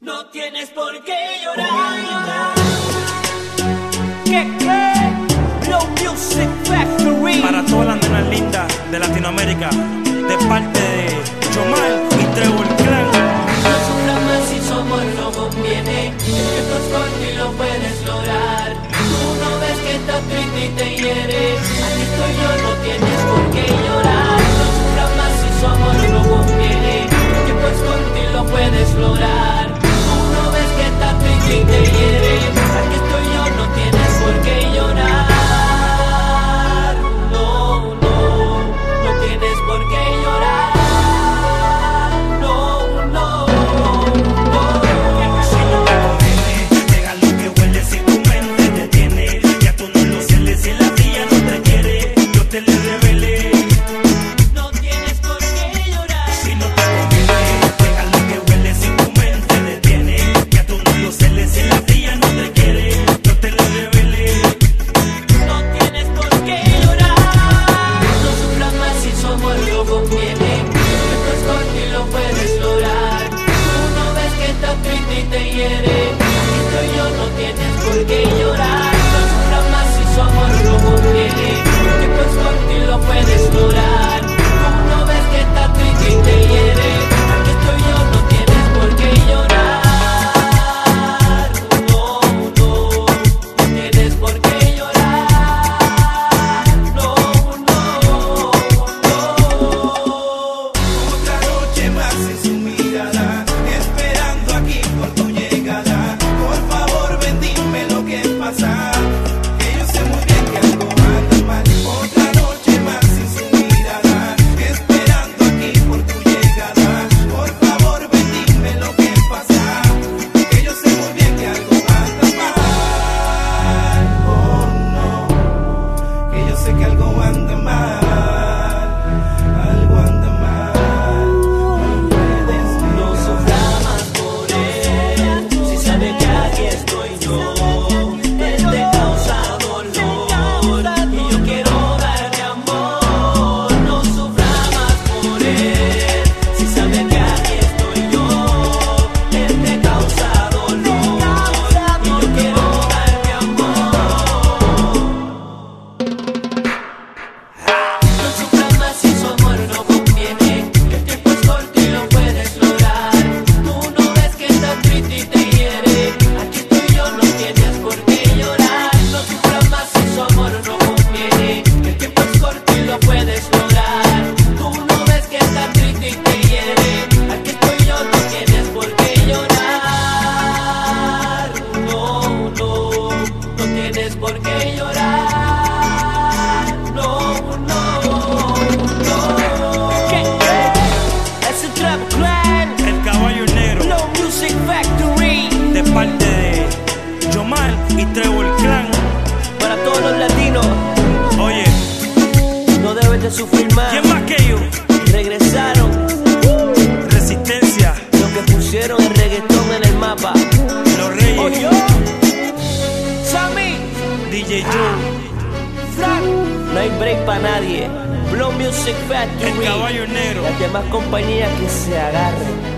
No tienes por qué llorar. ¿Qué? Blow Music Factory. Para todas las nenas lindas de Latinoamérica, de parte de Yomal y Trevor Clan. No sufras más si su amor no conviene. El tiempo es corto y lo puedes lograr. Tú no ves que está triste y te hiere. Aquí estoy yo, no tienes por qué llorar. No sufras más si su amor no conviene. El tiempo es corto y lo puedes lograr. Tú no ves que está triste y te hiere. Aquí estoy yo, no tienes por qué llorar. No, no, no tienes por qué llorar. Y Trevor Clan. Para todos los latinos, oye, no debes de sufrir más. ¿Quién más que ellos? Regresaron Resistencia, los que pusieron el reggaetón en el mapa. Los Reyes, Oye, Sammy, DJ Joe, Frank, no hay break para nadie. Blow Music Factory, el Caballo Negro. las demás compañías que se agarren.